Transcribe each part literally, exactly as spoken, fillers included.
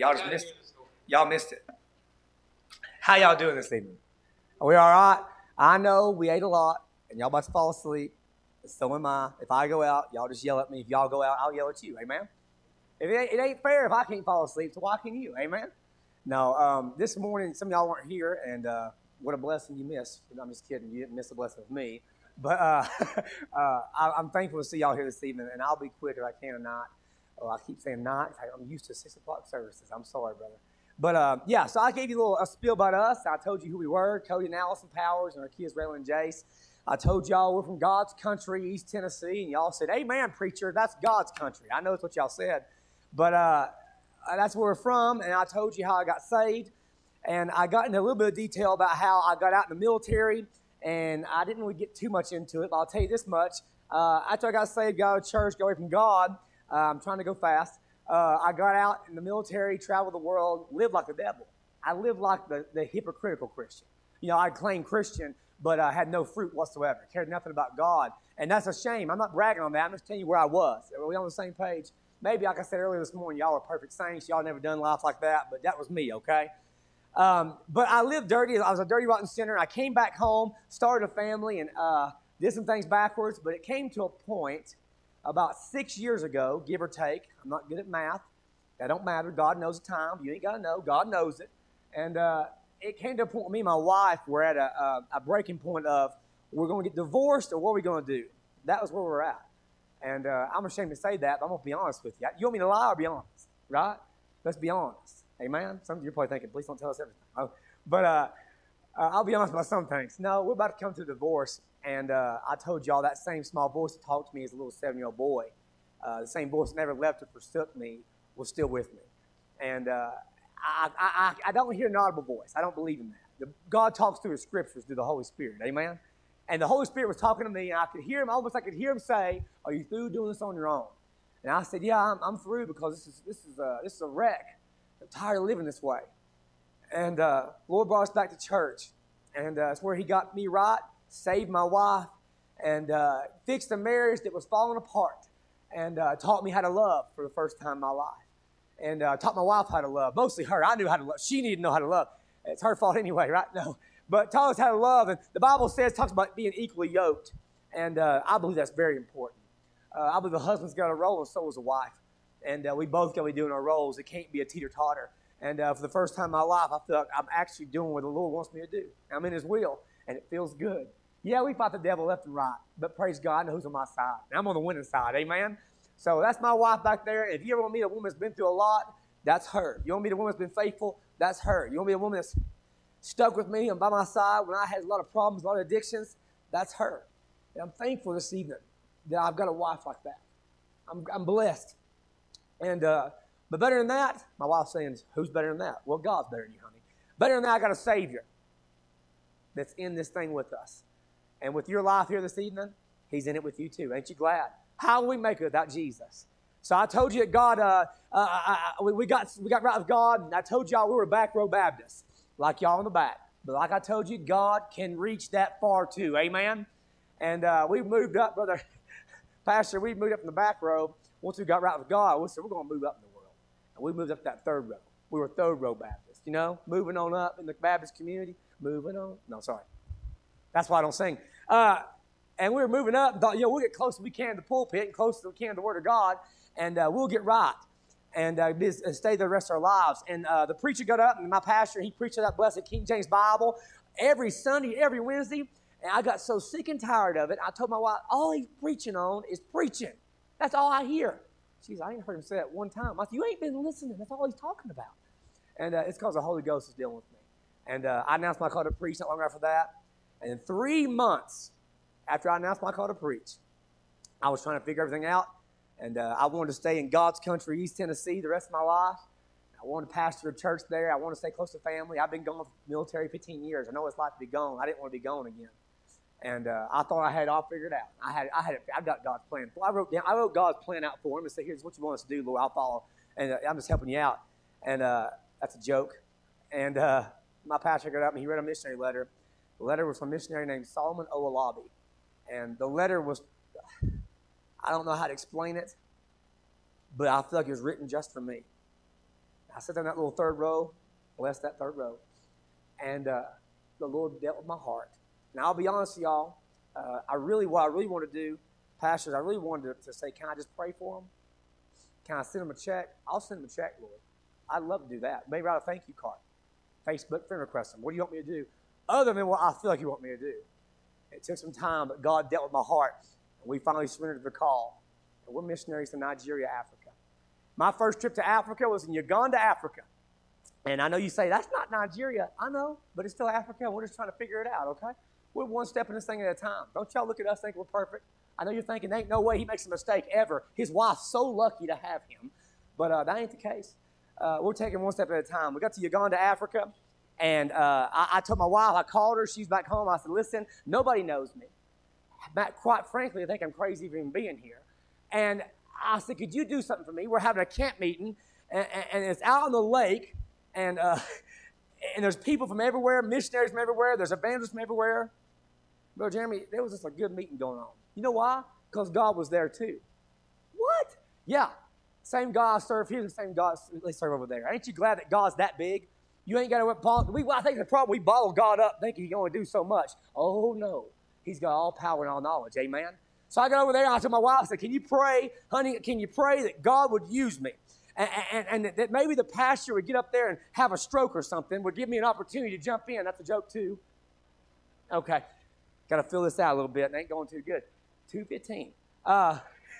Y'all just missed it. Y'all missed it. How y'all doing this evening? Are we all right? I know we ate a lot, and y'all about to fall asleep. So am I. If I go out, y'all just yell at me. If y'all go out, I'll yell at you. Amen? If it, ain't, it ain't fair if I can't fall asleep, so why can you? Amen? No, um, this morning, some of y'all weren't here, and uh, what a blessing you missed. I'm just kidding. You didn't miss a blessing with me. But uh, uh, I, I'm thankful to see y'all here this evening, and I'll be quick if I can or not. Oh, I keep saying not. I'm used to six o'clock services. I'm sorry, brother. But, uh, yeah, so I gave you a little a spiel about us. I told you who we were, Cody and Allison Powers, and our kids, Raylan and Jace. I told y'all we're from God's country, East Tennessee, and y'all said, amen, preacher, that's God's country. I know that's what y'all said. But uh, that's where we're from, and I told you how I got saved. And I got into a little bit of detail about how I got out in the military, and I didn't really get too much into it, but I'll tell you this much. Uh, after I got saved, got to church, got away from God, uh, I'm trying to go fast. Uh, I got out in the military, traveled the world, lived like the devil. I lived like the, the hypocritical Christian. You know, I claimed Christian, but I uh, had no fruit whatsoever. Cared nothing about God. And that's a shame. I'm not bragging on that. I'm just telling you where I was. Are we on the same page? Maybe, like I said earlier this morning, y'all are perfect saints. Y'all never done life like that, but that was me, okay? Um, but I lived dirty. I was a dirty, rotten sinner. I came back home, started a family, and uh, did some things backwards. But it came to a point about six years ago, give or take. I'm not good at math. That don't matter. God knows the time. You ain't got to know. God knows it. And uh, it came to a point with me and my wife were at a, a, a breaking point of we're going to get divorced or what are we going to do? That was where we're at. And uh, I'm ashamed to say that, but I'm going to be honest with you. You want me to lie or be honest, right? Let's be honest. Amen? Some of you are probably thinking, please don't tell us everything. Oh, but uh, uh, I'll be honest about some things. No, we're about to come to a divorce. And uh, I told y'all that same small voice that talked to me as a little seven-year-old boy, uh, the same voice that never left or forsook me, was still with me. And uh, I, I, I don't hear an audible voice. I don't believe in that. The, God talks through His Scriptures through the Holy Spirit. Amen? And the Holy Spirit was talking to me, and I could hear Him, almost I could hear Him say, are you through doing this on your own? And I said, yeah, I'm, I'm through because this is, this, is a, this is a wreck. I'm tired of living this way. And uh, the Lord brought us back to church. And uh, it's where He got me right, saved my wife, and uh, fixed a marriage that was falling apart, and uh, taught me how to love for the first time in my life, and uh, taught my wife how to love. Mostly her. I knew how to love. She needed to know how to love. It's her fault anyway, right? No. But taught us how to love, and the Bible says, talks about being equally yoked, and uh, I believe that's very important. Uh, I believe the husband's got a role, and so is the wife, and uh, we both got to be doing our roles. It can't be a teeter-totter. And uh, for the first time in my life, I feel like I'm actually doing what the Lord wants me to do. I'm in His will, and it feels good. Yeah, we fight the devil left and right, but praise God, I know who's on my side. And I'm on the winning side, amen? So that's my wife back there. If you ever want to meet a woman that's been through a lot, that's her. You want to meet a woman that's been faithful, that's her. You want to meet a woman that's stuck with me and by my side when I had a lot of problems, a lot of addictions, that's her. And I'm thankful this evening that I've got a wife like that. I'm, I'm blessed. And uh, but better than that, my wife's saying, who's better than that? Well, God's better than you, honey. Better than that, I got a Savior that's in this thing with us. And with your life here this evening, He's in it with you too. Ain't you glad? How will we make it without Jesus? So I told you that God, uh, uh, I, I, we, got, we got right with God, and I told y'all we were back row Baptists, like y'all in the back. But like I told you, God can reach that far too. Amen? And uh, we moved up, Brother Pastor, we moved up in the back row. Once we got right with God, we said, we're going to move up in the world. And we moved up that third row. We were third row Baptists, you know, moving on up in the Baptist community, moving on. No, sorry. That's why I don't sing. Uh, and we were moving up and thought, you know, we'll get close as we can to the pulpit and close as we can to the Word of God, and uh, we'll get right and uh, be, uh, stay there the rest of our lives. And uh, the preacher got up, and my pastor, he preached that blessed King James Bible every Sunday, every Wednesday, and I got so sick and tired of it. I told my wife, all he's preaching on is preaching. That's all I hear. She's, I ain't heard him say that one time. I said, you ain't been listening. That's all he's talking about. And uh, it's because the Holy Ghost is dealing with me. And uh, I announced my call to preach not long after that. And in three months after I announced my call to preach, I was trying to figure everything out. And uh, I wanted to stay in God's country, East Tennessee, the rest of my life. I wanted to pastor a church there. I wanted to stay close to family. I've been gone from the military fifteen years. I know what it's like to be gone. I didn't want to be gone again. And uh, I thought I had it all figured out. I had, I had, it, I got God's plan. I wrote down, I wrote God's plan out for him and said, "Here's what you want us to do, Lord. I'll follow." And uh, I'm just helping you out. And uh, that's a joke. And uh, my pastor got up and he read a missionary letter. The letter was from a missionary named Solomon Owolabi. And the letter was, I don't know how to explain it, but I feel like it was written just for me. I sat down in that little third row, bless that third row, and uh, the Lord dealt with my heart. Now, I'll be honest with y'all, uh, I really, what I really want to do, pastors, I really wanted to, to say, can I just pray for them? Can I send them a check? I'll send them a check, Lord. I'd love to do that. Maybe write a thank you card. Facebook friend request them. What do you want me to do? Other than what I feel like you want me to do. It took some time, but God dealt with my heart. And we finally surrendered to the call. And we're missionaries to Nigeria, Africa. My first trip to Africa was in Uganda, Africa. And I know you say, that's not Nigeria. I know, but it's still Africa. We're just trying to figure it out, okay? We're one step in this thing at a time. Don't y'all look at us think we're perfect. I know you're thinking, ain't no way he makes a mistake ever. His wife's so lucky to have him. But uh, that ain't the case. Uh, we're taking one step at a time. We got to Uganda, Africa, and uh, I, I told my wife, I called her, she's back home. I said, listen, nobody knows me. But quite frankly, I think I'm crazy for even being here. And I said, could you do something for me? We're having a camp meeting, and, and it's out on the lake, and, uh, and there's people from everywhere, missionaries from everywhere, there's evangelists from everywhere. Brother Jeremy, there was just a good meeting going on. You know why? Because God was there too. What? Yeah. Same God I serve here, the same God they serve over there. Ain't you glad that God's that big? You ain't got to bottle. We, I think the problem, we bottle God up thinking he can only do so much. Oh, no. He's got all power and all knowledge. Amen? So I got over there, and I told my wife, I said, can you pray, honey, can you pray that God would use me? And, and, and that maybe the pastor would get up there and have a stroke or something, would give me an opportunity to jump in. That's a joke, too. Okay. Got to fill this out a little bit. It ain't going too good. two fifteen. Uh...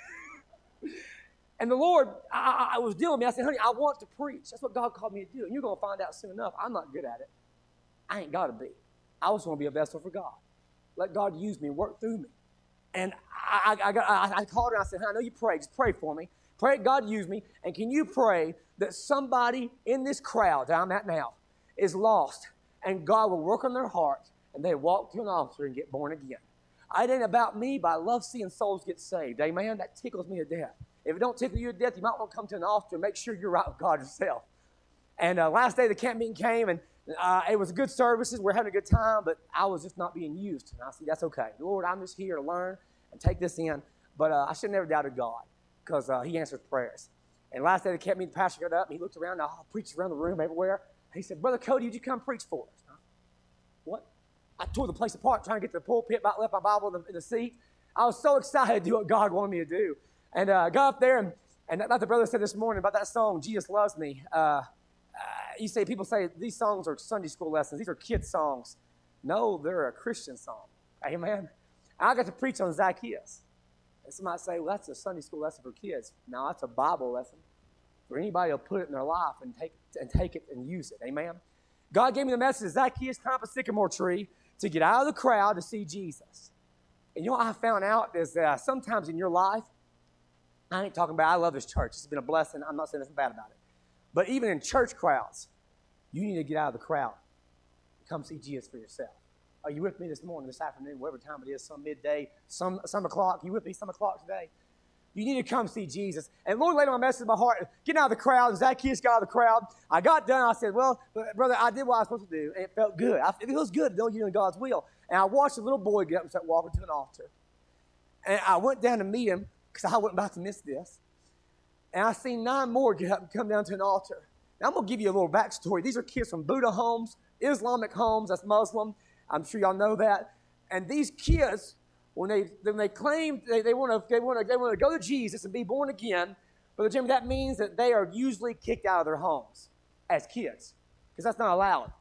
And the Lord, I, I was dealing with me. I said, honey, I want to preach. That's what God called me to do. And you're going to find out soon enough. I'm not good at it. I ain't got to be. I just want to be a vessel for God. Let God use me and work through me. And I, I, I, got, I, I called her and I said, honey, I know you pray. Just pray for me. Pray that God use me. And can you pray that somebody in this crowd that I'm at now is lost and God will work on their heart and they walk to an altar and get born again. It ain't about me, but I love seeing souls get saved. Amen? That tickles me to death. If it don't tickle you to death, you might want to come to an altar and make sure you're right with God yourself. And uh, last day the camp meeting came, and uh, it was good services. We're having a good time, but I was just not being used. And I said, that's okay. Lord, I'm just here to learn and take this in. But uh, I should have never doubted God because uh, he answers prayers. And last day the camp meeting, the pastor got up, and he looked around. And I preached around the room everywhere. He said, Brother Cody, would you come preach for us? Huh? What? I tore the place apart trying to get to the pulpit, about left my Bible in the, in the seat. I was so excited to do what God wanted me to do. And I uh, got up there, and, and like the brother said this morning about that song, Jesus Loves Me. Uh, uh, you say, people say these songs are Sunday school lessons. These are kids' songs. No, they're a Christian song. Amen. I got to preach on Zacchaeus. And somebody say, well, that's a Sunday school lesson for kids. No, that's a Bible lesson for anybody who'll put it in their life and take, and take it and use it. Amen. God gave me the message, Zacchaeus climbed up a sycamore tree to get out of the crowd to see Jesus. And you know what I found out is that sometimes in your life, I ain't talking about, I love this church. It's been a blessing. I'm not saying anything bad about it. But even in church crowds, you need to get out of the crowd and come see Jesus for yourself. Are you with me this morning, this afternoon, whatever time it is, some midday, some, some o'clock? You with me, some o'clock today? You need to come see Jesus. And Lord laid on my message in my heart, get out of the crowd. And Zacchaeus got out of the crowd. I got done. I said, well, brother, I did what I was supposed to do. And it felt good. I, it feels good to know you're in God's will. And I watched a little boy get up and start walking to an altar. And I went down to meet him, because I wasn't about to miss this. And I seen nine more get up and come down to an altar. Now, I'm going to give you a little backstory. These are kids from Buddha homes, Islamic homes, that's Muslim. I'm sure y'all know that. And these kids, when they when they claim they, they want to they want to they want to go to Jesus and be born again, Brother Jim, that means that they are usually kicked out of their homes as kids, because that's not allowed.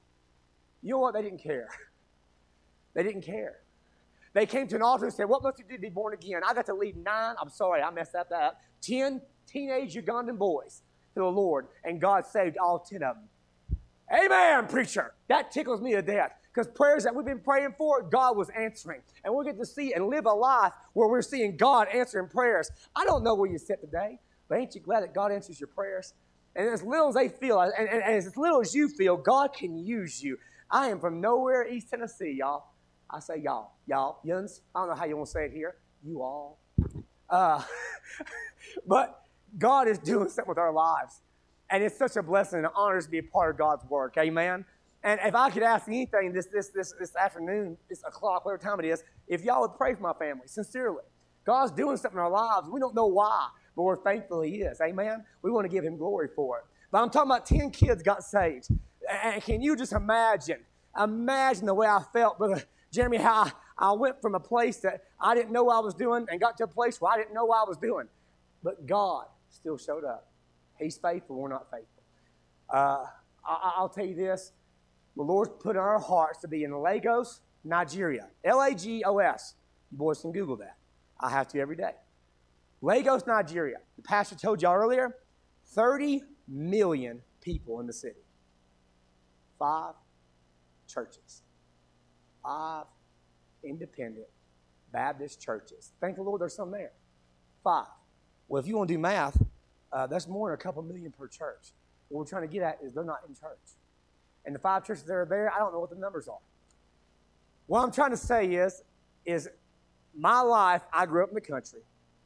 You know what? They didn't care. They didn't care. They came to an altar and said, what must you do to be born again? I got to lead nine, I'm sorry, I messed up that, ten teenage Ugandan boys to the Lord, and God saved all ten of them. Amen, preacher. That tickles me to death, because prayers that we've been praying for, God was answering. And we'll get to see and live a life where we're seeing God answering prayers. I don't know where you sit today, but ain't you glad that God answers your prayers? And as little as they feel, and, and, and as little as you feel, God can use you. I am from nowhere, East Tennessee, y'all. I say y'all, y'all, yuns. I don't know how you want to say it here. You all. Uh, but God is doing something with our lives. And it's such a blessing and an honor to be a part of God's work. Amen. And if I could ask anything this this this this afternoon, this o'clock, whatever time it is, if y'all would pray for my family, sincerely. God's doing something in our lives. We don't know why, but we're thankful he is. Amen. We want to give him glory for it. But I'm talking about ten kids got saved. And can you just imagine, imagine the way I felt, Brother Jeremy, how I, I went from a place that I didn't know I was doing and got to a place where I didn't know what I was doing. But God still showed up. He's faithful. We're not faithful. Uh, I, I'll tell you this. The Lord's put in our hearts to be in Lagos, Nigeria. L A G O S. You boys can Google that. I have to every day. Lagos, Nigeria. The pastor told you earlier, thirty million people in the city. Five churches. Five independent Baptist churches. Thank the Lord there's some there. Five. Well, if you want to do math, uh, that's more than a couple million per church. What we're trying to get at is they're not in church. And the five churches that are there, I don't know what the numbers are. What I'm trying to say is, is my life, I grew up in the country.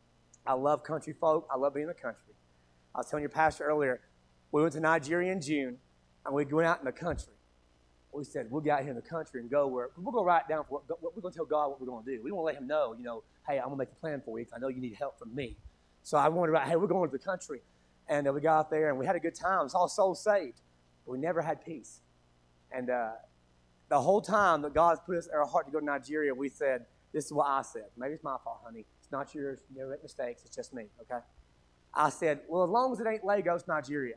I love country folk. I love being in the country. I was telling your pastor earlier, we went to Nigeria in June, and we went out in the country. We said, we'll get out here in the country and go where, we'll go right down for what, we're going to tell God what we're going to do. We want to let him know, you know, hey, I'm going to make a plan for you because I know you need help from me. So I wanted to, hey, we're going to the country. And uh, we got out there, and we had a good time. It was all souls saved. But we never had peace. And uh, the whole time that God's put us in our heart to go to Nigeria, we said, this is what I said. Maybe it's my fault, honey. It's not yours. You never make mistakes. It's just me, okay? I said, well, as long as it ain't Lagos, Nigeria.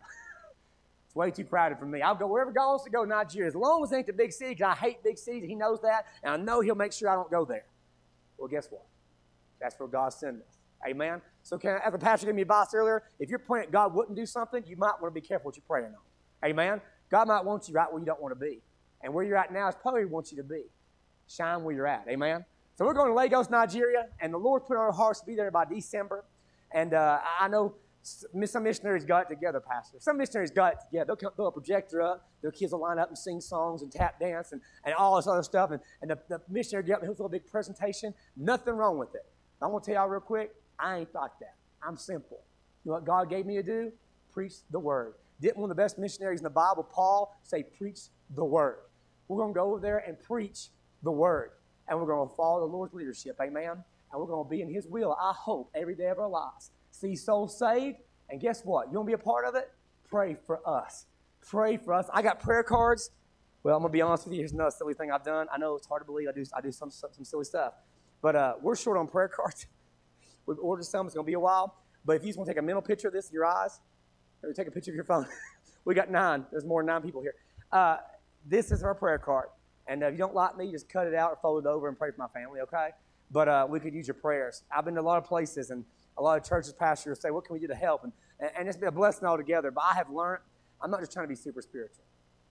It's way too crowded for me. I'll go wherever God wants to go, Nigeria. As long as it ain't the big city, because I hate big cities. He knows that, and I know he'll make sure I don't go there. Well, guess what? That's where God sent us. Amen? So can, as the pastor gave me advice earlier, if you're praying God wouldn't do something, you might want to be careful what you're praying on. Amen? God might want you right where you don't want to be. And where you're at now is probably where he wants you to be. Shine where you're at. Amen? So we're going to Lagos, Nigeria, and the Lord put on our hearts to be there by December. And uh, I know some missionaries got it together, Pastor. Some missionaries got it together. They'll come, throw a projector up. Their kids will line up and sing songs and tap dance and, and all this other stuff. And, and the, the missionary get up and he'll throw a big presentation. Nothing wrong with it. I'm going to tell y'all real quick, I ain't like that. I'm simple. You know what God gave me to do? Preach the word. Didn't one of the best missionaries in the Bible, Paul, say preach the word? We're going to go over there and preach the word. And we're going to follow the Lord's leadership. Amen? And we're going to be in his will, I hope, every day of our lives. See souls saved, and guess what? You want to be a part of it? Pray for us. Pray for us. I got prayer cards. Well, I'm going to be honest with you. Here's another silly thing I've done. I know it's hard to believe. I do I do some, some, some silly stuff. But uh, we're short on prayer cards. We've ordered some. It's going to be a while. But if you just want to take a mental picture of this in your eyes, or take a picture of your phone. We got nine. There's more than nine people here. Uh, this is our prayer card. And uh, if you don't like me, just cut it out or fold it over and pray for my family, okay? But uh, we could use your prayers. I've been to a lot of places, and a lot of churches, pastors say, what can we do to help? And, and it's been a blessing altogether. But I have learned, I'm not just trying to be super spiritual.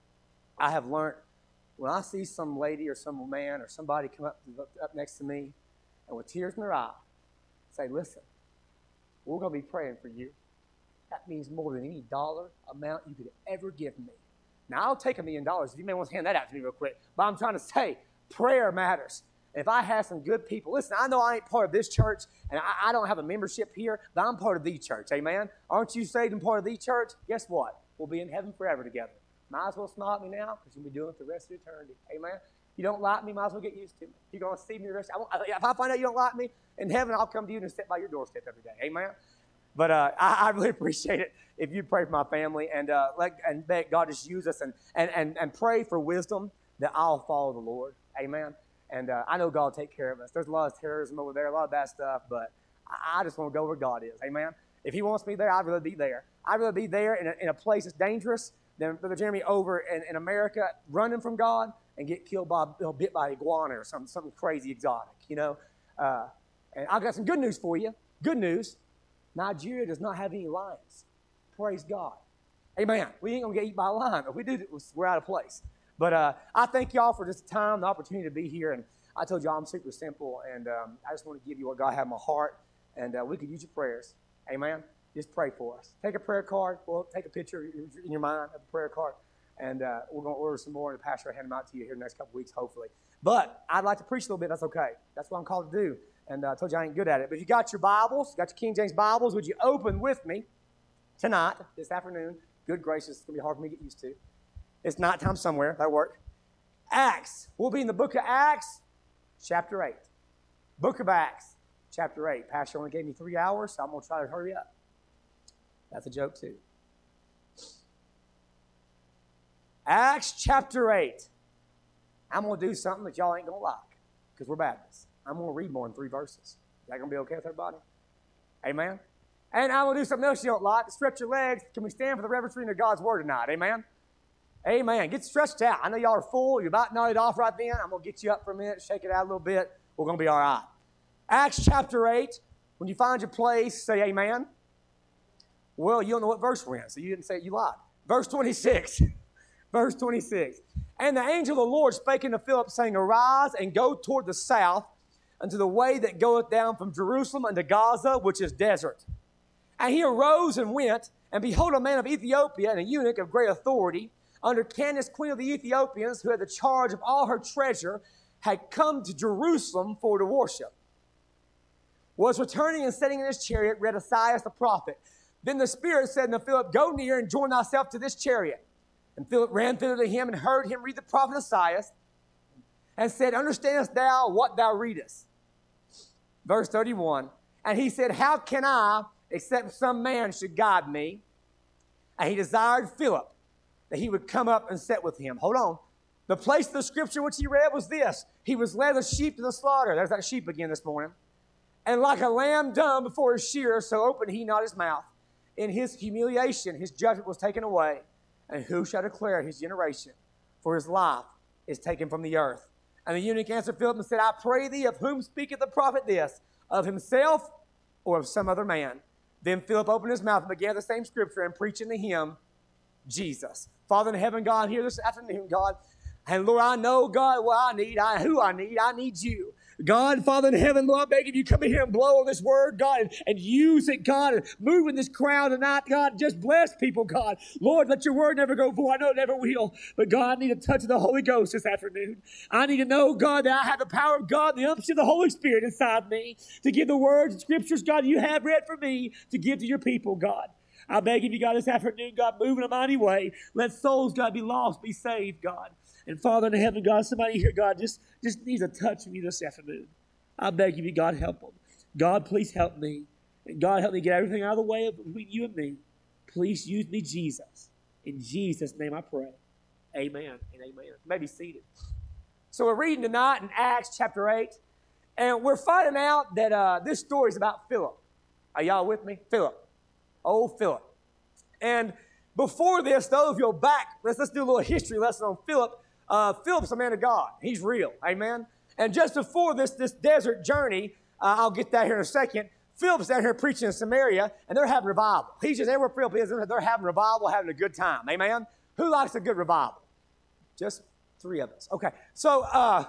I have learned when I see some lady or some man or somebody come up, up next to me and with tears in their eye, say, listen, we're going to be praying for you. That means more than any dollar amount you could ever give me. Now, I'll take a million dollars if you may want to hand that out to me real quick. But I'm trying to say, prayer matters. If I have some good people, listen, I know I ain't part of this church, and I, I don't have a membership here, but I'm part of the church, amen? Aren't you saved and part of the church? Guess what? We'll be in heaven forever together. Might as well smile at me now, because you'll be doing it for the rest of eternity, amen? You don't like me, might as well get used to me. You're going to see me the rest of I If I find out you don't like me, in heaven, I'll come to you and sit by your doorstep every day, amen? But uh, I, I really appreciate it if you pray for my family and uh, let and beg God just use us and, and, and, and pray for wisdom that I'll follow the Lord. Amen. And uh, I know God will take care of us. There's a lot of terrorism over there, a lot of bad stuff, but I, I just want to go where God is. Amen. If he wants me there, I'd rather be there. I'd rather be there in a, in a place that's dangerous than Brother Jeremy over in, in America running from God and get killed by, you know, bit by an iguana or something, something crazy exotic, you know. Uh, and I've got some good news for you. Good news. Nigeria does not have any lions. Praise God. Amen. We ain't going to get eaten by a lion. If we do, we're out of place. But uh, I thank y'all for this time, the opportunity to be here. And I told y'all I'm super simple. And um, I just want to give you what God had in my heart. And uh, we could use your prayers. Amen. Just pray for us. Take a prayer card. Well, take a picture in your mind of the prayer card. And uh, we're going to order some more. And the pastor will hand them out to you here in the next couple weeks, hopefully. But I'd like to preach a little bit. That's okay. That's what I'm called to do. And uh, I told you I ain't good at it. But if you got your Bibles, got your King James Bibles, would you open with me tonight, this afternoon? Good gracious, it's going to be hard for me to get used to. It's nighttime somewhere. That'll work. Acts. We'll be in the book of Acts, chapter eight. Book of Acts, chapter eight. Pastor only gave me three hours, so I'm going to try to hurry up. That's a joke, too. Acts chapter eight. I'm going to do something that y'all ain't going to like because we're Baptists. I'm going to read more than three verses. Is that going to be okay with everybody? Amen? And I'm going to do something else you don't like. Stretch your legs. Can we stand for the reverence reading of God's Word tonight? Amen? Amen. Get stretched out. I know y'all are full. You're about nodded off right then. I'm going to get you up for a minute, shake it out a little bit. We're going to be all right. Acts chapter eight. When you find your place, say amen. Well, you don't know what verse we're in, so you didn't say it, you lied. Verse twenty-six. Verse twenty-six. And the angel of the Lord spake unto Philip, saying, Arise and go toward the south unto the way that goeth down from Jerusalem unto Gaza, which is desert. And he arose and went, and behold, a man of Ethiopia, and a eunuch of great authority, under Candace, queen of the Ethiopians, who had the charge of all her treasure, had come to Jerusalem for to worship. Was returning and sitting in his chariot, read Esaias the prophet. Then the Spirit said unto Philip, Go near and join thyself to this chariot. And Philip ran thither to him and heard him read the prophet Esaias, and said, Understandest thou what thou readest? Verse thirty-one. And he said, How can I, except some man should guide me? And he desired Philip that he would come up and sit with him. Hold on. The place of the scripture which he read was this. He was led as sheep to the slaughter. There's that sheep again this morning. And like a lamb dumb before his shearer, so opened he not his mouth. In his humiliation, his judgment was taken away. And who shall declare his generation? For his life is taken from the earth. And the eunuch answered Philip and said, I pray thee, of whom speaketh the prophet this? Of himself or of some other man? Then Philip opened his mouth and began the same scripture and preaching to him Jesus. Father in heaven, God, here this afternoon, God. And Lord, I know, God, what I need, I, who I need. I need you. God, Father in heaven, Lord, I beg of you, come in here and blow on this word, God, and, and use it, God, and move in this crowd tonight, God. Just bless people, God. Lord, let your word never go void. I know it never will. But, God, I need a touch of the Holy Ghost this afternoon. I need to know, God, that I have the power of God, the unction of the Holy Spirit inside me to give the words and scriptures, God, you have read for me to give to your people, God. I beg of you, God, this afternoon, God, move in a mighty way. Let souls, God, be lost, be saved, God. And Father in heaven, God, somebody here, God, just, just needs a touch from you this afternoon. I beg of you, God, help them. God, please help me. And God, help me get everything out of the way of between you and me. Please use me, Jesus. In Jesus' name I pray. Amen and amen. You may be seated. So we're reading tonight in Acts chapter eight. And we're finding out that uh, this story is about Philip. Are y'all with me? Philip. Old Philip. And before this, though, if you're back, let's, let's do a little history lesson on Philip. Uh, Philip's a man of God. He's real. Amen? And just before this, this desert journey, uh, I'll get that here in a second, Philip's down here preaching in Samaria, and they're having revival. He's just everywhere Philip is, they're having revival, having a good time. Amen? Who likes a good revival? Just three of us. Okay. So, uh,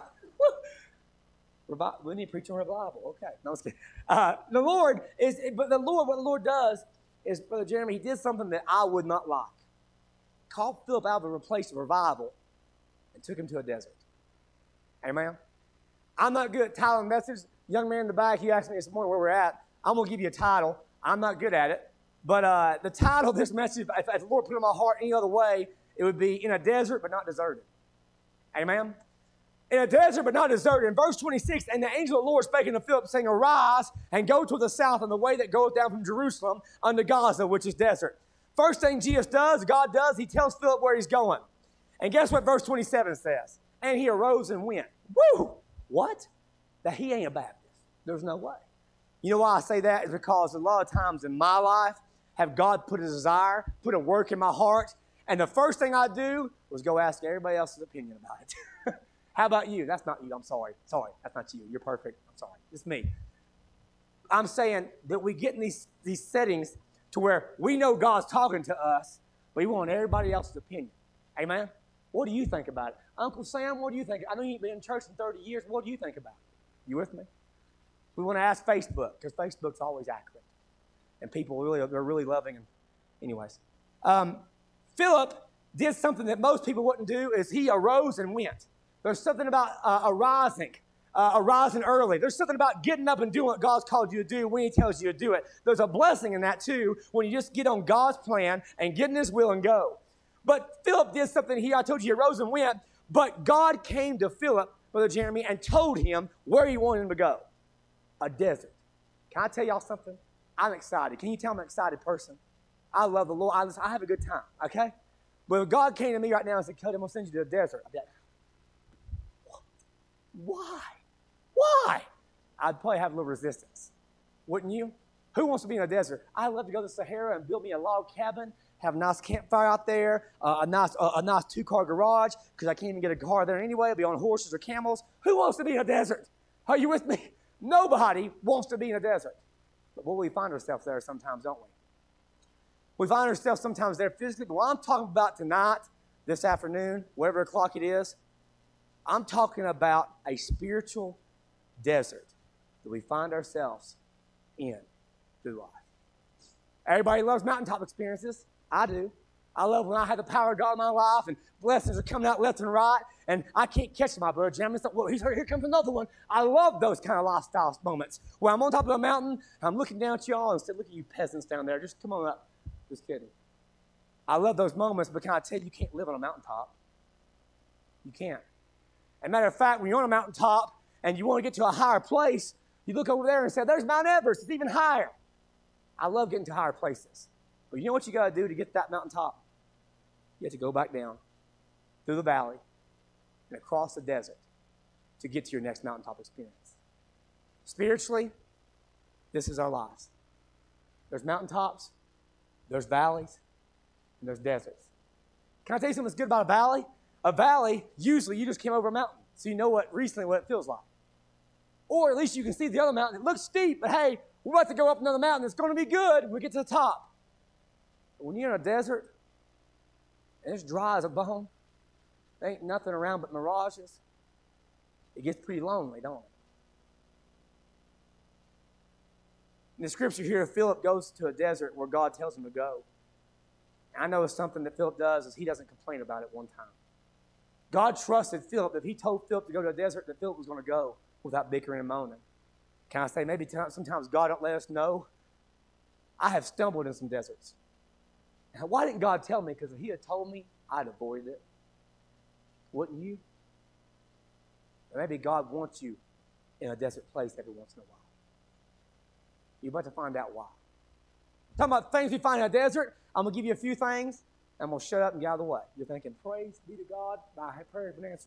revival, we need to preach on revival. Okay. No, I'm just kidding. Uh, the Lord is, but the Lord, what the Lord does is, Brother Jeremy, he did something that I would not like. Called Philip out of a place of revival and took him to a desert. Amen? I'm not good at titling messages. Young man in the back, he asked me this morning where we're at. I'm going to give you a title. I'm not good at it. But uh, the title of this message, if, if the Lord put it in my heart any other way, it would be In a Desert But Not Deserted. Amen? In a desert but not deserted. In verse twenty-six, and the angel of the Lord spake unto Philip, saying, Arise and go to the south on the way that goeth down from Jerusalem unto Gaza, which is desert. First thing Jesus does, God does, he tells Philip where he's going. And guess what verse twenty-seven says? And he arose and went. Woo! What? That he ain't a Baptist. There's no way. You know why I say that? Is because a lot of times in my life, have God put a desire, put a work in my heart, and the first thing I do was go ask everybody else's opinion about it. How about you? That's not you. I'm sorry. Sorry. That's not you. You're perfect. I'm sorry. It's me. I'm saying that we get in these, these settings to where we know God's talking to us, but we want everybody else's opinion. Amen? What do you think about it? Uncle Sam, what do you think? I know you ain't been in church in thirty years. What do you think about it? You with me? We want to ask Facebook, because Facebook's always accurate. And people really, they're really loving. And anyways. Um, Philip did something that most people wouldn't do, is he arose and went. There's something about uh, arising, uh, arising early. There's something about getting up and doing what God's called you to do when he tells you to do it. There's a blessing in that too, when you just get on God's plan and get in his will and go. But Philip did something here. I told you he arose and went, but God came to Philip, Brother Jeremy, and told him where he wanted him to go. A desert. Can I tell y'all something? I'm excited. Can you tell I'm an excited person? I love the Lord. I, I have a good time, okay? But if God came to me right now and said, Cody, I'm going to send you to the desert, I'd be like, why? Why? I'd probably have a little resistance. Wouldn't you? Who wants to be in a desert? I'd love to go to the Sahara and build me a log cabin, have a nice campfire out there, uh, a nice uh, a nice two-car garage, because I can't even get a car there anyway. I'll be on horses or camels. Who wants to be in a desert? Are you with me? Nobody wants to be in a desert. But will we find ourselves there sometimes, don't we? We find ourselves sometimes there physically, but what I'm talking about tonight, this afternoon, whatever o'clock it is, I'm talking about a spiritual desert that we find ourselves in through life. Everybody loves mountaintop experiences. I do. I love when I have the power of God in my life and blessings are coming out left and right, and I can't catch my brother Jim. It's like, well, he's, here comes another one. I love those kind of lifestyle moments where I'm on top of a mountain, and I'm looking down at y'all and say, look at you peasants down there. Just come on up. Just kidding. I love those moments, but can I tell you, you can't live on a mountaintop. You can't. As a matter of fact, when you're on a mountaintop and you want to get to a higher place, you look over there and say, there's Mount Everest. It's even higher. I love getting to higher places. But you know what you got to do to get to that mountaintop? You have to go back down through the valley and across the desert to get to your next mountaintop experience. Spiritually, this is our lives. There's mountaintops, there's valleys, and there's deserts. Can I tell you something that's good about a valley? A valley, usually you just came over a mountain, so you know what recently what it feels like. Or at least you can see the other mountain. It looks steep, but hey, we're about to go up another mountain. It's going to be good when we get to the top. But when you're in a desert, and it's dry as a bone, there ain't nothing around but mirages, it gets pretty lonely, don't it? In the scripture here, Philip goes to a desert where God tells him to go. And I know it's something that Philip does is he doesn't complain about it one time. God trusted Philip. If he told Philip to go to a desert, that Philip was going to go without bickering and moaning. Can I say maybe sometimes God don't let us know? I have stumbled in some deserts. Now, why didn't God tell me? Because if he had told me, I'd avoided it. Wouldn't you? Or maybe God wants you in a desert place every once in a while. You're about to find out why. Talking about things we find in a desert, I'm going to give you a few things, and I'm going to shut up and get out of the way. You're thinking, praise be to God, my prayer has been answered.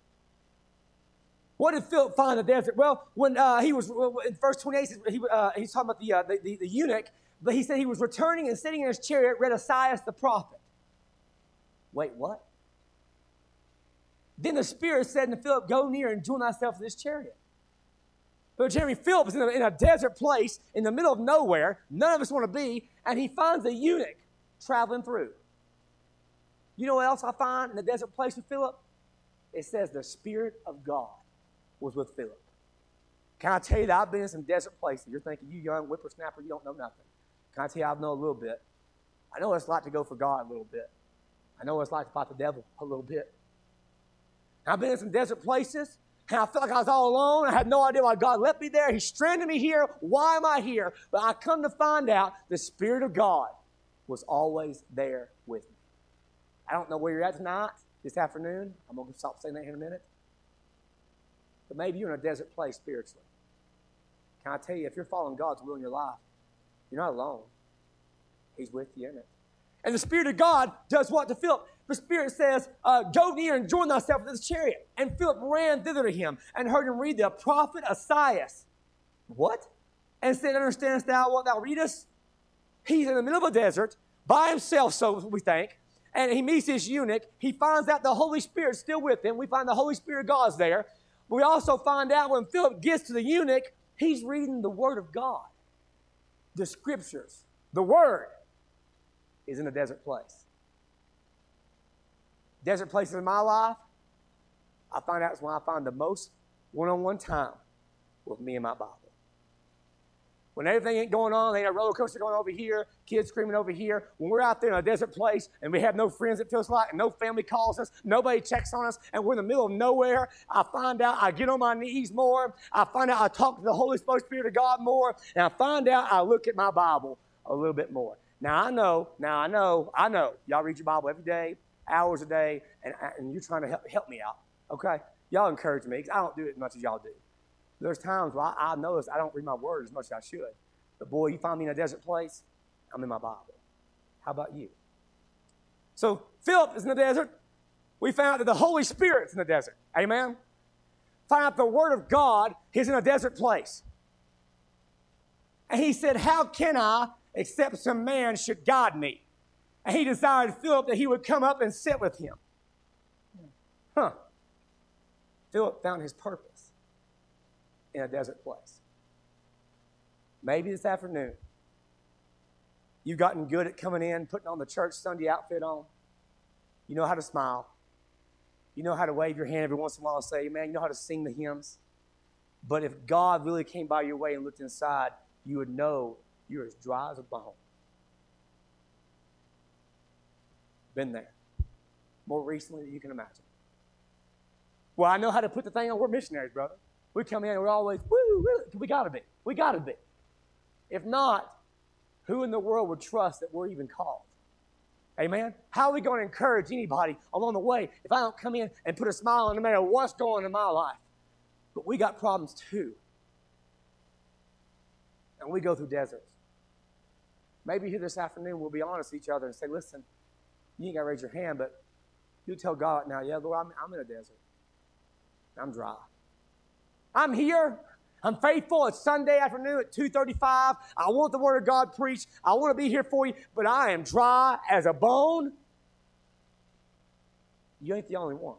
What did Philip find in the desert? Well, when uh, he was, in verse twenty-eight, he, uh, he's talking about the, uh, the, the, the eunuch, but he said he was returning and sitting in his chariot, read Esaias the prophet. Wait, what? Then the Spirit said to Philip, go near and join thyself to this chariot. But Jeremy Philip is in a, in a desert place in the middle of nowhere. None of us want to be. And he finds a eunuch traveling through. You know what else I find in the desert place with Philip? It says the Spirit of God was with Philip. Can I tell you that I've been in some desert places? You're thinking, you young whippersnapper, you don't know nothing. Can I tell you I know a little bit? I know what it's like to go for God a little bit. I know what it's like to fight the devil a little bit. And I've been in some desert places, and I felt like I was all alone. I had no idea why God left me there. He stranded me here. Why am I here? But I come to find out the Spirit of God was always there with me. I don't know where you're at tonight, this afternoon. I'm going to stop saying that here in a minute. But maybe you're in a desert place spiritually. Can I tell you, if you're following God's will in your life, you're not alone. He's with you in it. And the Spirit of God does what to Philip? The Spirit says, uh, go near and join thyself with this chariot. And Philip ran thither to him and heard him read the prophet Esaias. What? And said, understandest thou what thou readest? He's in the middle of a desert, by himself, so we think. And he meets this eunuch. He finds out the Holy Spirit's still with him. We find the Holy Spirit of God's there. But we also find out when Philip gets to the eunuch, he's reading the Word of God. The Scriptures. The Word is in a desert place. Desert places in my life, I find out is when I find the most one-on-one time with me and my Bible. When everything ain't going on, there ain't a roller coaster going over here, kids screaming over here. When we're out there in a desert place and we have no friends, it feels like, and no family calls us, nobody checks on us, and we're in the middle of nowhere, I find out I get on my knees more. I find out I talk to the Holy Spirit of God more, and I find out I look at my Bible a little bit more. Now I know, now I know, I know, y'all read your Bible every day, hours a day, and, and you're trying to help, help me out, okay? Y'all encourage me, because I don't do it as much as y'all do. There's times where I, I notice I don't read my word as much as I should. But boy, you find me in a desert place, I'm in my Bible. How about you? So Philip is in the desert. We found out that the Holy Spirit's in the desert. Amen? Find out the Word of God is in a desert place. And he said, how can I, except some man should guide me? And he desired Philip that he would come up and sit with him. Huh. Philip found his purpose in a desert place. Maybe this afternoon, you've gotten good at coming in, putting on the church Sunday outfit on. You know how to smile. You know how to wave your hand every once in a while and say, man, you know how to sing the hymns. But if God really came by your way and looked inside, you would know you're as dry as a bone. Been there. More recently than you can imagine. Well, I know how to put the thing on. We're missionaries, brother. We come in and we're always, woo, really? We got to be. We got to be. If not, who in the world would trust that we're even called? Amen? How are we going to encourage anybody along the way if I don't come in and put a smile on no matter what's going on in my life? But we got problems too. And we go through deserts. Maybe here this afternoon we'll be honest with each other and say, listen, you ain't got to raise your hand, but you tell God now, yeah, Lord, I'm, I'm in a desert. I'm dry. I'm here. I'm faithful. It's Sunday afternoon at two thirty-five. I want the Word of God preached. I want to be here for you, but I am dry as a bone. You ain't the only one.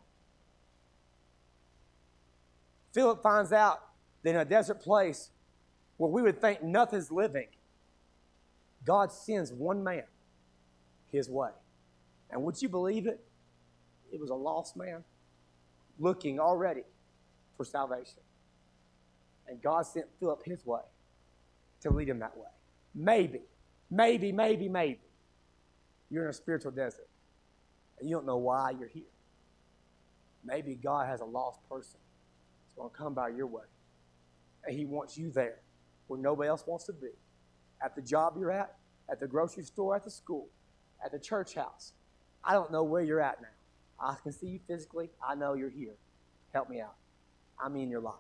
Philip finds out that in a desert place where we would think nothing's living, God sends one man his way. And would you believe it? It was a lost man looking already for salvation. And God sent Philip his way to lead him that way. Maybe, maybe, maybe, maybe you're in a spiritual desert and you don't know why you're here. Maybe God has a lost person that's going to come by your way. And he wants you there where nobody else wants to be. At the job you're at, at the grocery store, at the school, at the church house. I don't know where you're at now. I can see you physically. I know you're here. Help me out. I'm in your life.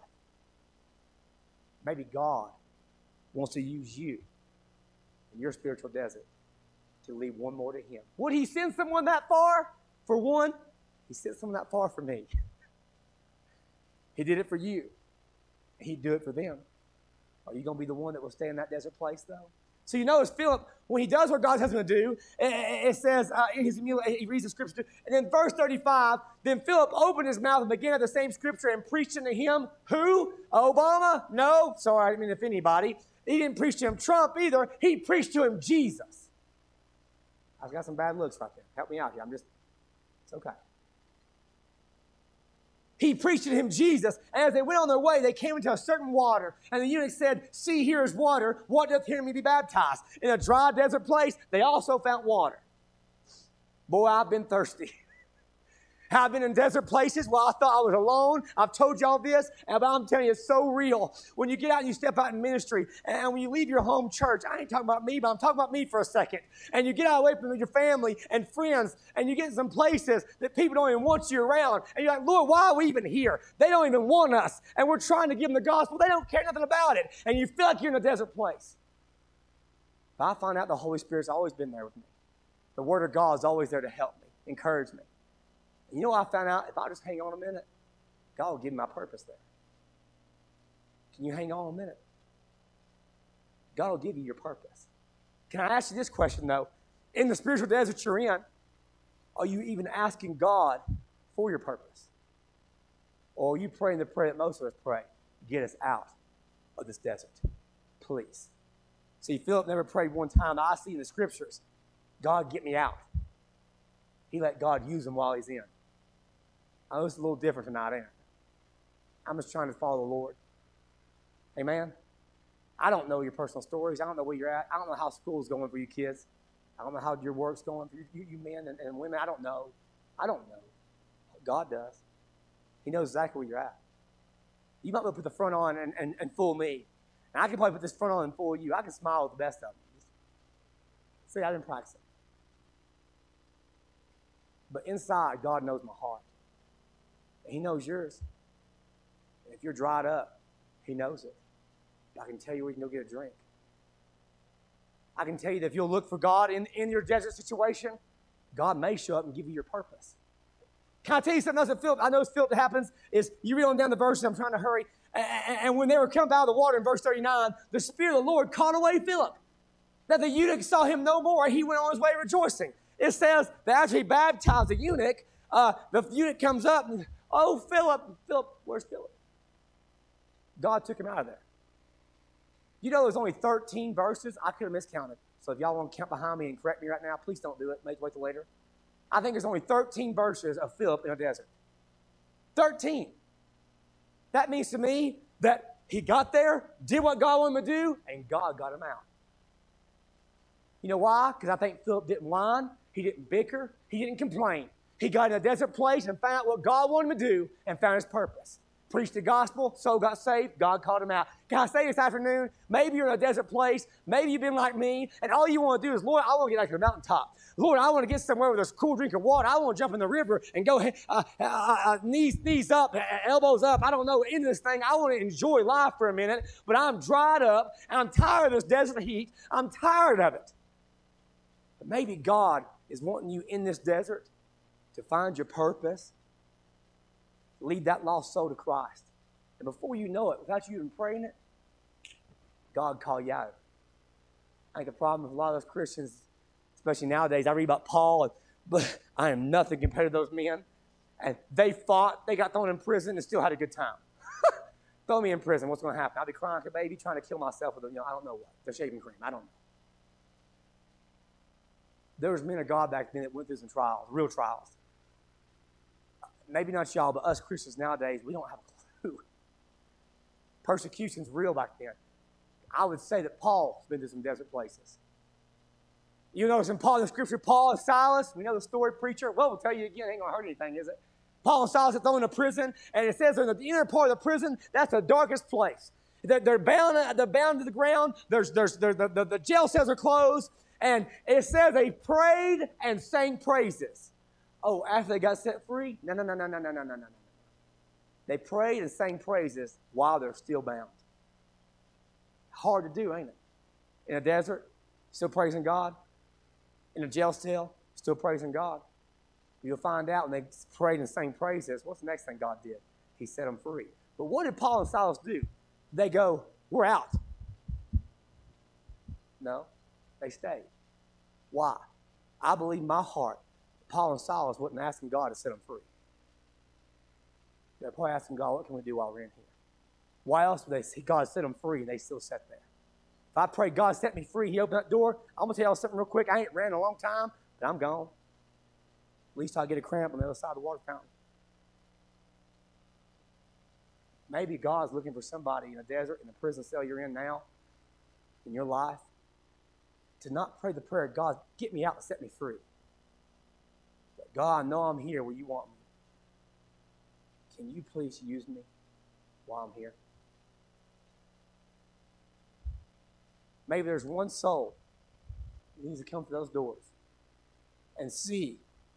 Maybe God wants to use you in your spiritual desert to lead one more to him. Would he send someone that far? For one, he sent someone that far for me. He did it for you. He'd do it for them. Are you going to be the one that will stay in that desert place, though? So you notice Philip, when he does what God has him to do, it, it says, uh, in his, he reads the scripture, and then verse thirty-five, then Philip opened his mouth and began at the same scripture and preached unto him. Who? Obama? No. Sorry, I mean if anybody. He didn't preach to him Trump either. He preached to him Jesus. I've got some bad looks right there. Help me out here. I'm just, it's okay. He preached to him Jesus, and as they went on their way, they came into a certain water. And the eunuch said, see, here is water. What doth hinder me be baptized? In a dry desert place, they also found water. Boy, I've been thirsty. I've been in desert places where I thought I was alone. I've told y'all this, but I'm telling you, it's so real. When you get out and you step out in ministry, and when you leave your home church, I ain't talking about me, but I'm talking about me for a second. And you get out away from your family and friends, and you get in some places that people don't even want you around. And you're like, Lord, why are we even here? They don't even want us. And we're trying to give them the gospel. They don't care nothing about it. And you feel like you're in a desert place. But I find out the Holy Spirit's always been there with me. The Word of God is always there to help me, encourage me. You know what I found out? If I just hang on a minute, God will give me my purpose there. Can you hang on a minute? God will give you your purpose. Can I ask you this question, though? In the spiritual desert you're in, are you even asking God for your purpose? Or are you praying the prayer that most of us pray? Get us out of this desert, please. See, Philip never prayed one time. I see in the scriptures, God, get me out. He let God use him while he's in. I know it's a little different tonight, ain't it? I'm just trying to follow the Lord. Amen? I don't know your personal stories. I don't know where you're at. I don't know how school's going for you kids. I don't know how your work's going for you, you, you men and, and women. I don't know. I don't know. God does. He knows exactly where you're at. You might be able to put the front on and, and, and fool me. And I can probably put this front on and fool you. I can smile with the best of them. See, I didn't practice it. But inside, God knows my heart. And he knows yours. And if you're dried up, he knows it. I can tell you where you can go get a drink. I can tell you that if you'll look for God in, in your desert situation, God may show up and give you your purpose. Can I tell you something else that Philip, I know Philip that happens, is you read on down the verses, I'm trying to hurry, and, and when they were coming out of the water in verse thirty-nine, the Spirit of the Lord caught away Philip. That the eunuch saw him no more, he went on his way rejoicing. It says that after he baptized the eunuch, uh, the eunuch comes up and, oh, Philip, Philip, where's Philip? God took him out of there. You know there's only thirteen verses. I could have miscounted. So if y'all want to count behind me and correct me right now, please don't do it. Maybe wait till later. I think there's only thirteen verses of Philip in a desert. thirteen. That means to me that he got there, did what God wanted him to do, and God got him out. You know why? Because I think Philip didn't whine. He didn't bicker. He didn't complain. He got in a desert place and found out what God wanted him to do and found his purpose. Preached the gospel, soul got saved, God called him out. Can I say this afternoon, maybe you're in a desert place, maybe you've been like me, and all you want to do is, Lord, I want to get out to the mountaintop. Lord, I want to get somewhere where there's cool drink of water. I want to jump in the river and go uh, uh, uh, knees, knees up, uh, elbows up. I don't know, into this thing. I want to enjoy life for a minute, but I'm dried up, and I'm tired of this desert heat. I'm tired of it. But maybe God is wanting you in this desert to find your purpose, lead that lost soul to Christ. And before you know it, without you even praying it, God call you out. I think the problem with a lot of those Christians, especially nowadays, I read about Paul, and, but I am nothing compared to those men. And they fought, they got thrown in prison, and still had a good time. Throw me in prison, what's going to happen? I'll be crying like a baby, trying to kill myself with, you know, I don't know what, the shaving cream, I don't know. There was men of God back then that went through some trials, real trials. Maybe not y'all, but us Christians nowadays, we don't have a clue. Persecution's real back then. I would say that Paul's been to some desert places. You notice in Paul, the scripture, Paul and Silas, we know the story, preacher. Well, we'll tell you again, it ain't going to hurt anything, is it? Paul and Silas are thrown into prison, and it says in the inner part of the prison, that's the darkest place. They're, they're, bound, they're bound to the ground. There's, there's, there's the, the, the jail cells are closed, and it says they prayed and sang praises. Oh, after they got set free? No, no, no, no, no, no, no, no, no. They prayed and sang praises while they're still bound. Hard to do, ain't it? In a desert, still praising God. In a jail cell, still praising God. You'll find out when they prayed and sang praises, what's the next thing God did? He set them free. But what did Paul and Silas do? They go, we're out. No, they stayed. Why? I believe in my heart Paul and Silas wasn't asking God to set them free. They're probably asking God, what can we do while we're in here? Why else would they see God set them free and they still sat there? If I pray God set me free, he opened that door, I'm going to tell y'all something real quick. I ain't ran in a long time, but I'm gone. At least I'll get a cramp on the other side of the water fountain. Maybe God's looking for somebody in a desert, in a prison cell you're in now, in your life, to not pray the prayer, God, get me out and set me free. But God, I know I'm here where you want me. Can you please use me while I'm here? Maybe there's one soul that needs to come through those doors and see.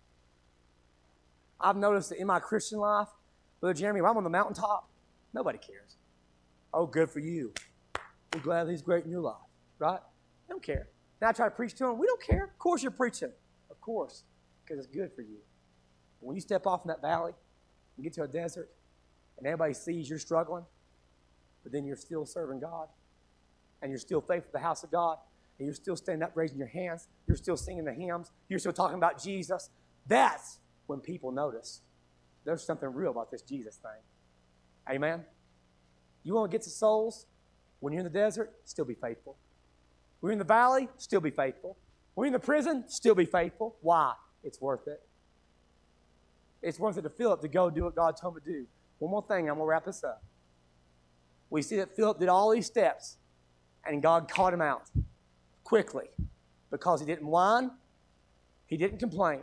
I've noticed that in my Christian life, Brother Jeremy, if I'm on the mountaintop, nobody cares. Oh, good for you. We're glad he's great in your life, right? They don't care. Now I try to preach to them. We don't care. Of course you're preaching. Of course, because it's good for you. But when you step off in that valley and get to a desert and everybody sees you're struggling, but then you're still serving God and you're still faithful to the house of God and you're still standing up raising your hands, you're still singing the hymns, you're still talking about Jesus, that's when people notice there's something real about this Jesus thing. Amen? You want to get to souls? When you're in the desert, still be faithful. When you're in the valley, still be faithful. When you're in the prison, still be faithful. Why? It's worth it. It's worth it to Philip to go do what God told him to do. One more thing, I'm going to wrap this up. We see that Philip did all these steps, and God caught him out quickly because he didn't whine, he didn't complain.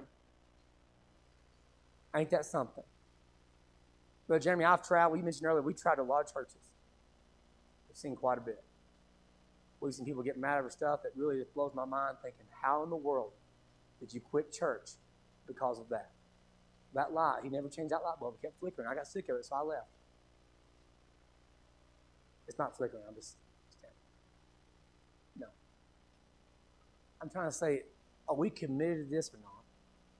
Ain't that something? Brother Jeremy, I've traveled, you mentioned earlier, we traveled a lot of churches. We've seen quite a bit. We've seen people get mad over stuff that really just blows my mind, thinking, how in the world did you quit church because of that? That light, he never changed that light bulb. It kept flickering. I got sick of it, so I left. It's not flickering. I'm just standing. No. I'm trying to say, are we committed to this or not?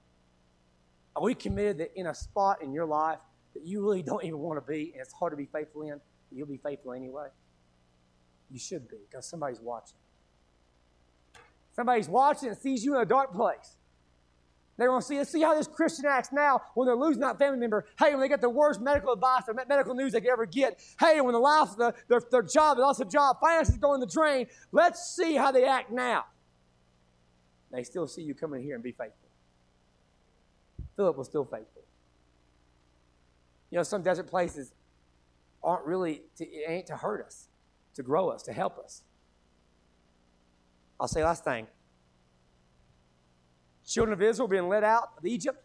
Are we committed that in a spot in your life that you really don't even want to be, and it's hard to be faithful in, you'll be faithful anyway? You should be, because somebody's watching. Somebody's watching and sees you in a dark place. They want to see, see how this Christian acts now when they're losing that family member. Hey, when they get the worst medical advice or medical news they could ever get. Hey, when the life, the, their, their job, they lost a job, finances go in the drain. Let's see how they act now. They still see you come in here and be faithful. Philip was still faithful. You know, some desert places aren't really, to, it ain't to hurt us, to grow us, to help us. I'll say last thing. Children of Israel being led out of Egypt.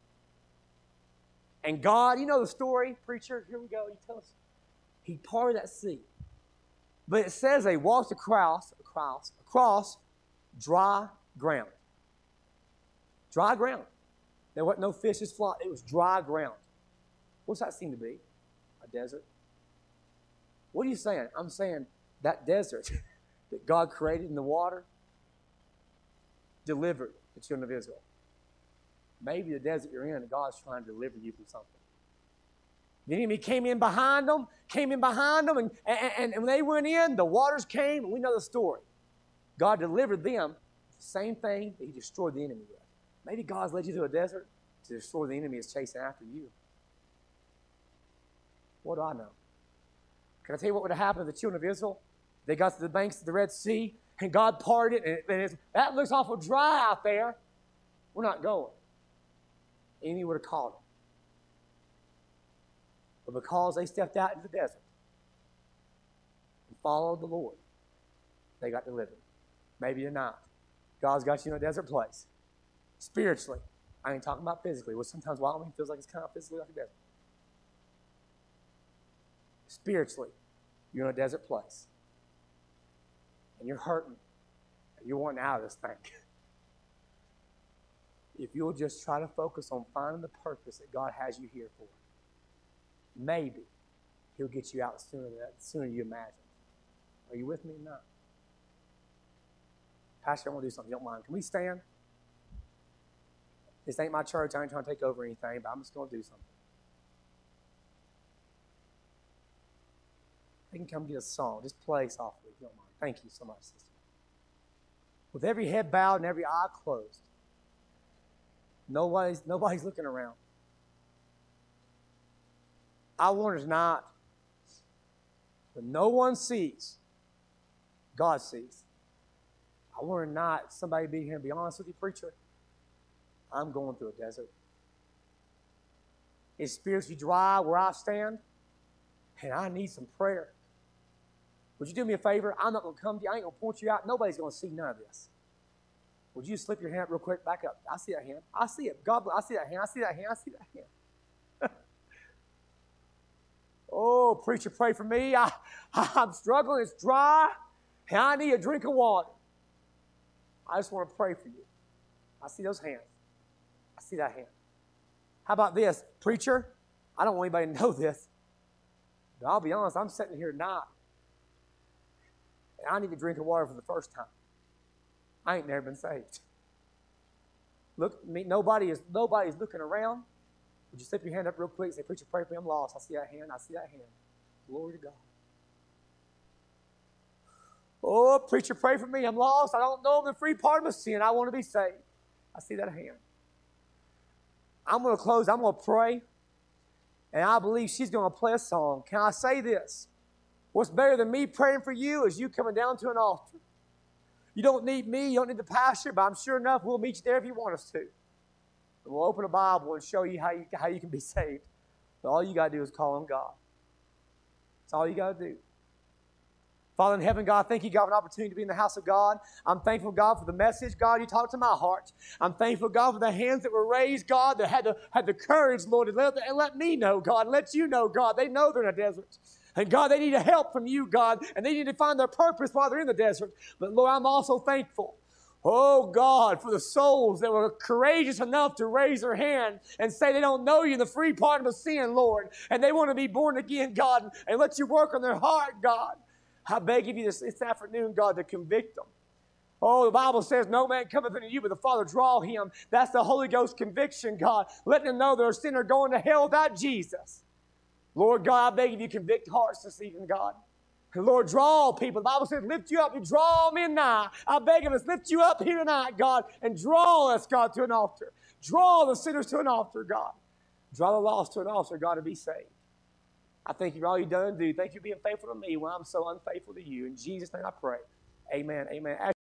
And God, you know the story, preacher, here we go, you tell us. He parted that sea. But it says they walked across, across, across dry ground. Dry ground. There wasn't no fishes flock. It was dry ground. What's that seem to be? A desert. What are you saying? I'm saying that desert that God created in the water delivered the children of Israel. Maybe the desert you're in, God's trying to deliver you from something. The enemy came in behind them, came in behind them, and, and, and when they went in, the waters came, and we know the story. God delivered them, the same thing that he destroyed the enemy with. Maybe God's led you to a desert to destroy the enemy is chasing after you. What do I know? Can I tell you what would have happened to the children of Israel? They got to the banks of the Red Sea, and God parted it, and it, that looks awful dry out there. We're not going. The enemy would have caught them. But because they stepped out into the desert and followed the Lord, they got delivered. Maybe you're not. God's got you in a desert place. Spiritually. I ain't talking about physically. Well, sometimes Wyoming feels like it's kind of physically like a desert. Spiritually, you're in a desert place. And you're hurting. And you're wanting out of this thing. If you'll just try to focus on finding the purpose that God has you here for, maybe he'll get you out sooner than that, sooner than you imagine. Are you with me or not? Pastor, I want to do something. You don't mind. Can we stand? This ain't my church. I ain't trying to take over anything, but I'm just going to do something. They can come get a song. Just play softly if you don't mind. Thank you so much, sister. With every head bowed and every eye closed. Nobody's, nobody's looking around. I wonder not. When no one sees, God sees. I wonder not somebody be here and be honest with you, preacher. I'm going through a desert. It's spiritually dry where I stand, and I need some prayer. Would you do me a favor? I'm not going to come to you. I ain't going to point you out. Nobody's going to see none of this. Would you slip your hand up real quick? Back up. I see that hand. I see it. God bless. I see that hand. I see that hand. I see that hand. Oh, preacher, pray for me. I, I'm struggling. It's dry, and I need a drink of water. I just want to pray for you. I see those hands. I see that hand. How about this? Preacher, I don't want anybody to know this, but I'll be honest, I'm sitting here tonight, and I need a drink of water for the first time. I ain't never been saved. Look, me, nobody is, nobody's looking around. Would you slip your hand up real quick and say, preacher, pray for me, I'm lost. I see that hand. I see that hand. Glory to God. Oh, preacher, pray for me. I'm lost. I don't know the free pardon of sin. I want to be saved. I see that hand. I'm going to close. I'm going to pray. And I believe she's going to play a song. Can I say this? What's better than me praying for you is you coming down to an altar. You don't need me. You don't need the pastor. But I'm sure enough we'll meet you there if you want us to. And we'll open a Bible and show you how you, how you can be saved. But all you got to do is call on God. That's all you got to do. Father in heaven, God, thank you, God, for an opportunity to be in the house of God. I'm thankful, God, for the message, God, you talked to my heart. I'm thankful, God, for the hands that were raised, God, that had the, had the courage, Lord, to let, and let me know, God, and let you know, God. They know they're in a desert. And, God, they need help from you, God, and they need to find their purpose while they're in the desert. But, Lord, I'm also thankful, oh, God, for the souls that were courageous enough to raise their hand and say they don't know you in the free pardon of sin, Lord, and they want to be born again, God, and let you work on their heart, God. I beg of you this, this afternoon, God, to convict them. Oh, the Bible says, no man cometh unto you, but the Father draw him. That's the Holy Ghost conviction, God. Let them know they're a sinner going to hell without Jesus. Lord God, I beg of you, convict hearts this evening, God. And Lord, draw people. The Bible says, lift you up and draw men nigh. I beg of us, lift you up here tonight, God, and draw us, God, to an altar. Draw the sinners to an altar, God. Draw the lost to an altar, God, to be saved. I thank you for all you've done and do. Thank you for being faithful to me when I'm so unfaithful to you. In Jesus' name I pray. Amen. Amen.